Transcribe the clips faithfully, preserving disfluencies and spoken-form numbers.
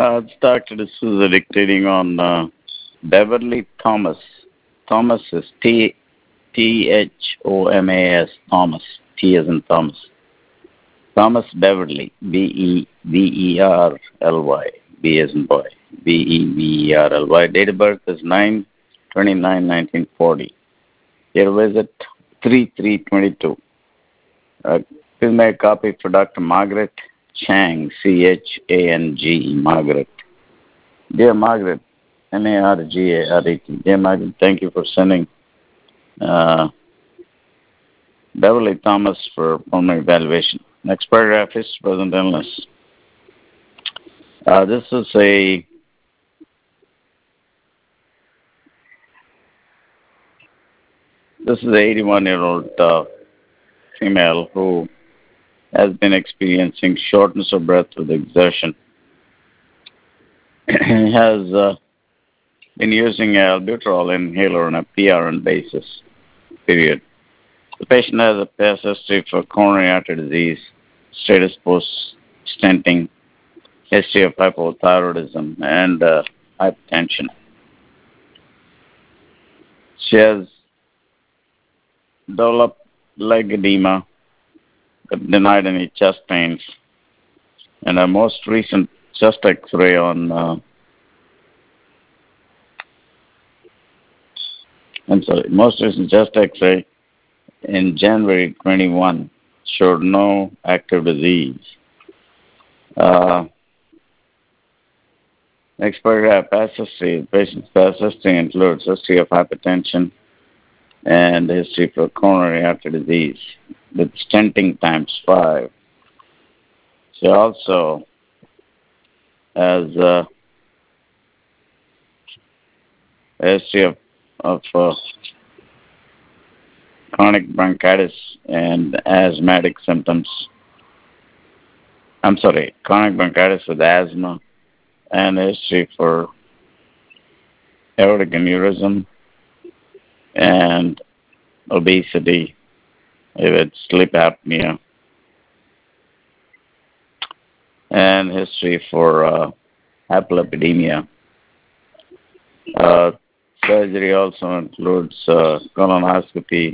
Uh, it's Doctor D'Souza dictating on uh, Beverly Thomas. Thomas is T T H O M A S, Thomas. T as in Thomas. Thomas Beverly, B E V E R L Y. B as in boy. B E V E R L Y. Date of birth is nine twenty-nine nineteen forty. Year visit three three twenty-two. Uh, please make a copy for Doctor Margaret Chang, C H A N G, Margaret. Dear Margaret, M A R G A R E T. Dear Margaret, thank you for sending uh, Beverly Thomas for pulmonary evaluation. Next paragraph is present illness. Uh, this is a this is an eighty-one-year-old uh, female who has been experiencing shortness of breath with exertion. has uh, been using albuterol inhaler on a P R N basis, period. The patient has a past history for coronary artery disease, status post-stenting, history of hypothyroidism, and uh, hypertension. She has developed leg edema, but denied any chest pains. And her most recent chest X-ray on, uh, I'm sorry, most recent chest X-ray in January twenty-one showed no active disease. Uh, next paragraph, past history. The patient's past history includes history of hypertension and history for coronary artery disease with stenting times five. She also has uh, a history of, of uh, chronic bronchitis and asthmatic symptoms. I'm sorry, chronic bronchitis with asthma and a history for aortic aneurysm and obesity with sleep apnea and history for uh, hyperlipidemia. Uh, surgery also includes uh, colonoscopy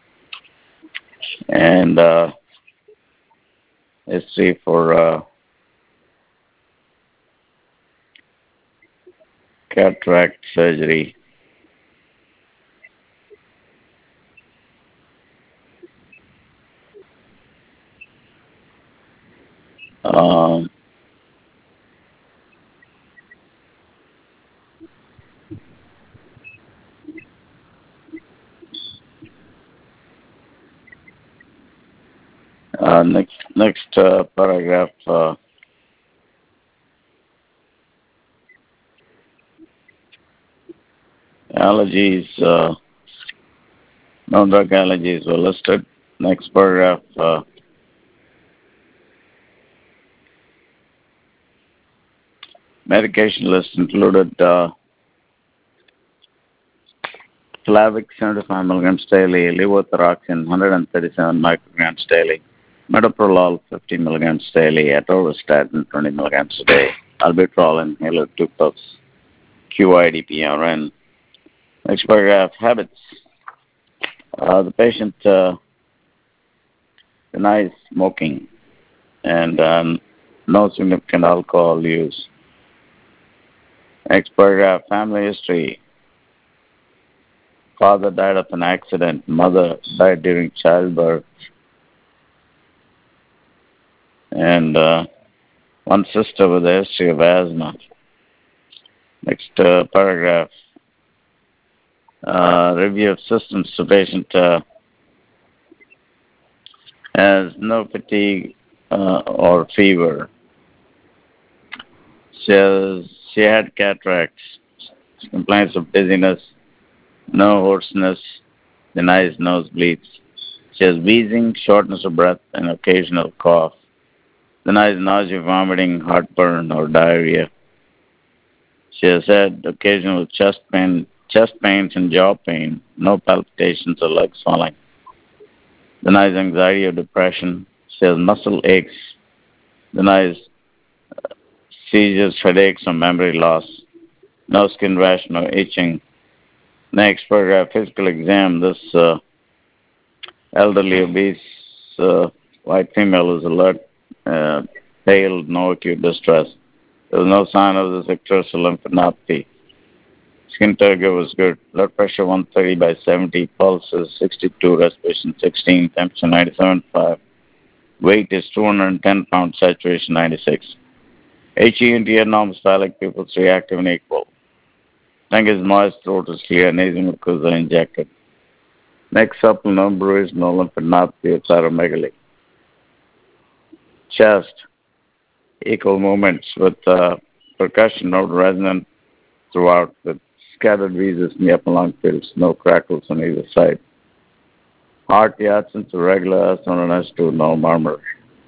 and uh, history for uh, cataract surgery. Um, uh, next next uh, paragraph. Uh, allergies, uh, non-drug allergies were listed. Next paragraph. Uh, medication list included uh, Flavic seventy-five milligrams daily, levothyroxine one hundred thirty-seven micrograms daily, metoprolol fifty milligrams daily, atorvastatin twenty milligrams a day, albuterol inhaler two puffs, Q I D P R N. Next paragraph, habits. Uh, the patient uh, denies smoking and um, no significant alcohol use. Next paragraph, family history. Father died of an accident. Mother died during childbirth. And uh, one sister with a history of asthma. Next uh, paragraph. Uh, review of systems. The patient uh, has no fatigue uh, or fever. She, has, she had cataracts. She complains of dizziness, no hoarseness, denies nosebleeds. She has wheezing, shortness of breath, and occasional cough. Denies nausea, vomiting, heartburn, or diarrhea. She has had occasional chest pain, chest pains and jaw pain, no palpitations or leg swelling. Denies anxiety or depression. She has muscle aches. Denies seizures, headaches, or memory loss. No skin rash, no itching. Next paragraph, physical exam. This uh, elderly obese uh, white female is alert, uh, pale, no acute distress. There was no sign of the sectoral lymphadenopathy. Skin turgor was good. Blood pressure one thirty by seventy, pulse is sixty-two, respiration sixteen, temperature ninety-seven point five. Weight is two hundred ten pounds, saturation ninety-six. H E N T norms, phallic pupils reactive and equal. Tongue is moist, throat is clear, nasal mucus are injected. Next supple, no bruise, no lymphadenopathy, cytomegaly. Chest, equal movements with uh, percussion, no resonant throughout, with scattered wheezes in the upper lung fields, no crackles on either side. Heart, the absence of regular S one and S two, no murmur.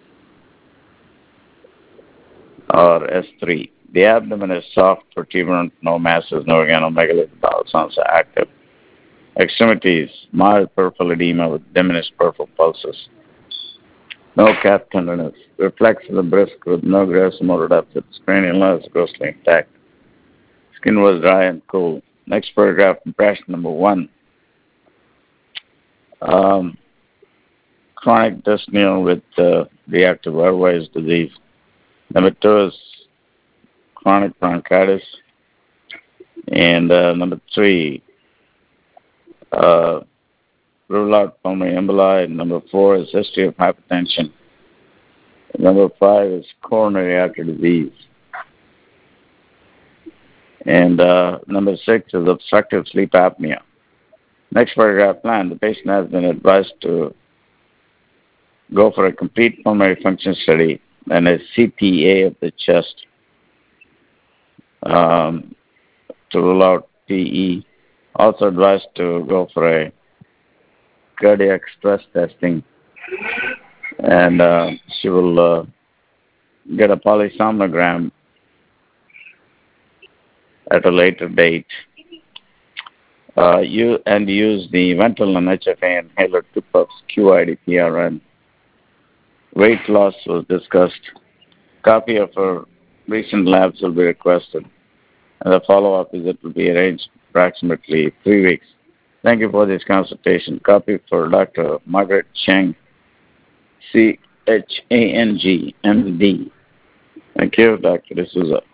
Or S three. The abdomen is soft, protuberant, no masses, no organomegaly, the bowel sounds are active. Extremities, mild peripheral edema with diminished peripheral pulses. No calf tenderness. Reflex of the brisk with no gross motor deficit. Cranial nerves grossly intact. Skin was dry and cool. Next paragraph, impression number one. Um, chronic dyspnea with uh, reactive airways disease. Number two is chronic bronchitis. And uh, number three, uh, rule out pulmonary emboli. And number four is history of hypertension. And number five is coronary artery disease. And uh, number six is obstructive sleep apnea. Next paragraph plan. The patient has been advised to go for a complete pulmonary function study and a C T A of the chest um, to rule out P E. Also advised to go for a cardiac stress testing, and uh, she will uh, get a polysomnogram at a later date. Uh, you and use the Ventolin H F A inhaler, two puffs, Q I D P R N. Weight loss was discussed. Copy of her recent labs will be requested, and the follow-up is it will be arranged approximately three weeks. Thank you for this consultation. Copy for Doctor Margaret Chang, C H A N G, M D. Thank you, Doctor D'Souza.